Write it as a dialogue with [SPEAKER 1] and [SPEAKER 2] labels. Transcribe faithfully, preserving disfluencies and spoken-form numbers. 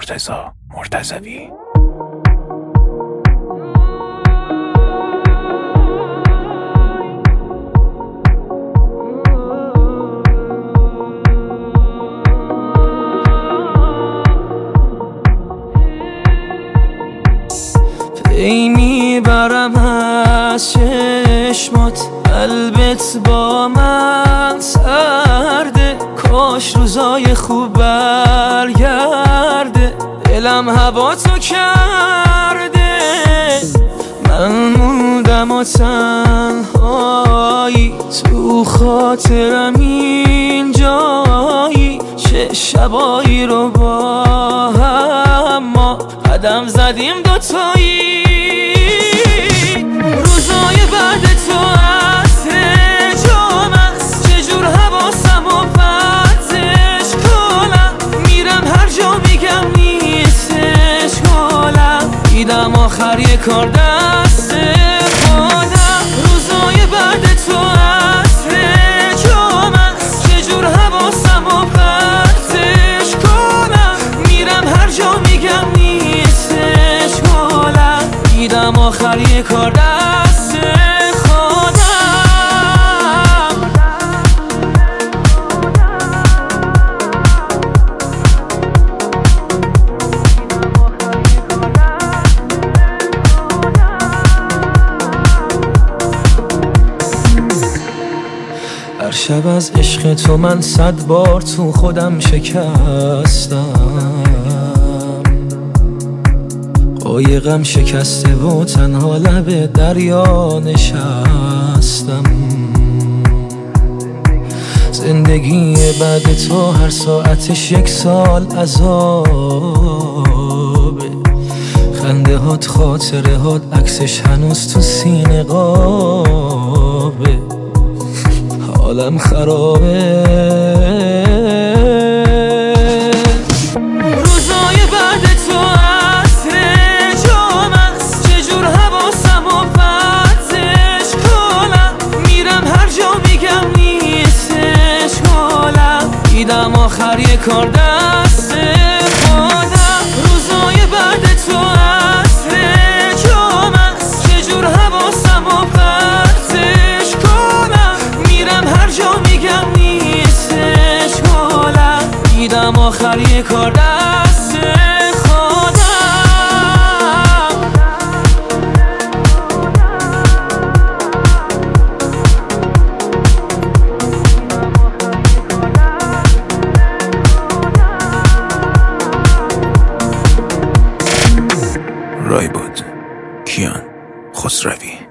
[SPEAKER 1] رضا مرتضوی.
[SPEAKER 2] ای میبرم از چشمات، قلبت با من سرده، کاش روزای خوب برگرده، دلم هوا تو کرده، من موندم و تنهایی، تو خاطرم این جایی، چه شبایی رو با هم ما قدم زدیم دوتایی، روزای بعد تو عطر جام است، چجور حواسم و پرتش کنم، میرم هر جا میگم نیستش گلم، دیدم آخر یه کار دست خودم، روزای بعد تو عطر جام است، چجور حواسم و پرتش کنم، میرم هر جا میگم نیستش گلم، دیدم آخر یه کار دست خودم. هر شب از عشق تو من صد بار تو خودم شکستم، قایقم شکسته و تنها لب دریا نشستم، زندگی بعد تو هر ساعتش یک سال عذابه، خنده هات خاطره هات عکسش هنوز تو سینه قابه، حالم خرابه، روزای بعد تو عطر جام است، چجور حواسم و پرتش کنم، میرم هر جا میگم نیستش گلم، دیدم آخر یه کار دست خودم، روزای بعد تو عطر جام است، چجور حواسم و پرتش کنم، میرم هر جا میگم نیستش گلم، دیدم آخر یه کار دست خودم.
[SPEAKER 1] رای بود کیان خسروی.